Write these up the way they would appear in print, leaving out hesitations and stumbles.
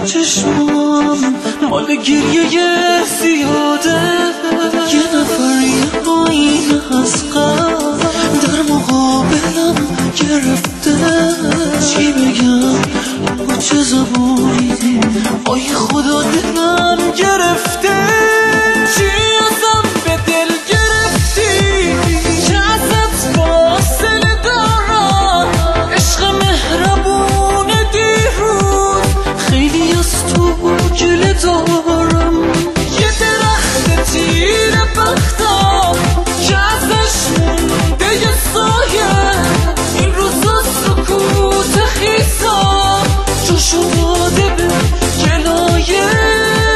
چشمام مال گریه زیاده، یه نفر یه آینه از قبل در مقابلم گرفته. چی بگم با چه زبونی، آی خدا دلم گرفته. چی ازم به دل گرفتی، چه ازت فاصله دارم، عشق مهربون دیروز خیلی از تو گله دارم. یه درخت تیر بختم که ازش مونده یه سایه، این روزا سکوت خیسم جاشو داده به گلایه.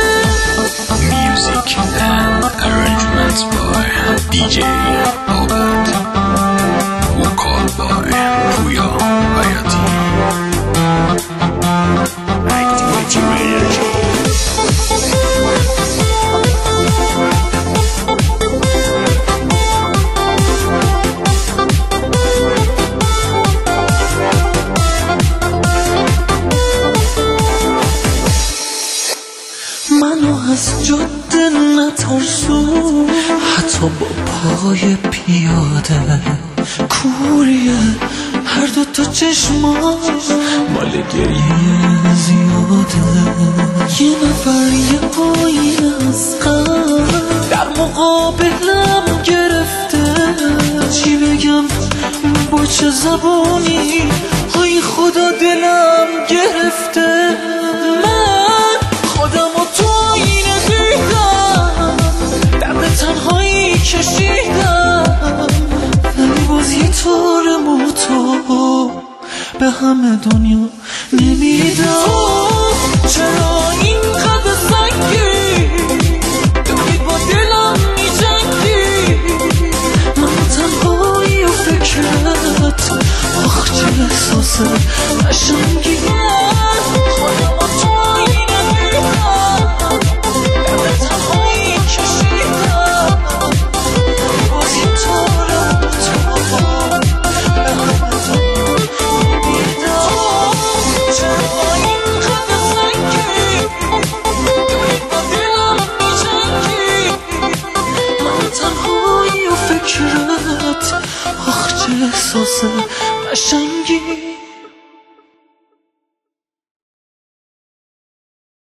Music and arrangements by DJ Albert, vocal by Puya Hayati. Activate your energy. منو از جاده نترسون، حتی با پای پیاده. کوریه هر دوتا چشماش مال گریه زیاده. یه نفر یه آینه از قبل در مقابلم گرفته. چی بگم با چه زبونی، های خدا دلم گرفته. من خودم و تو آینه دیدم، در تنهایی کشیدم، ولی باز یه طور موتو به همه دنیا نمیدم. چرا اینقدر سنگی داری با دلم میجنگی، من تنهایی و فکرت، آخ چه احساس قشنگی. خودم و تو آینه دیدم، در تنهایی کشیدم، باز یه طور موتو به همه دنیا نمیدم. چرا اینقدر سنگی داری با دلم میجنگی، من تنهایی و فکرت، آخ چه احساس قشنگی.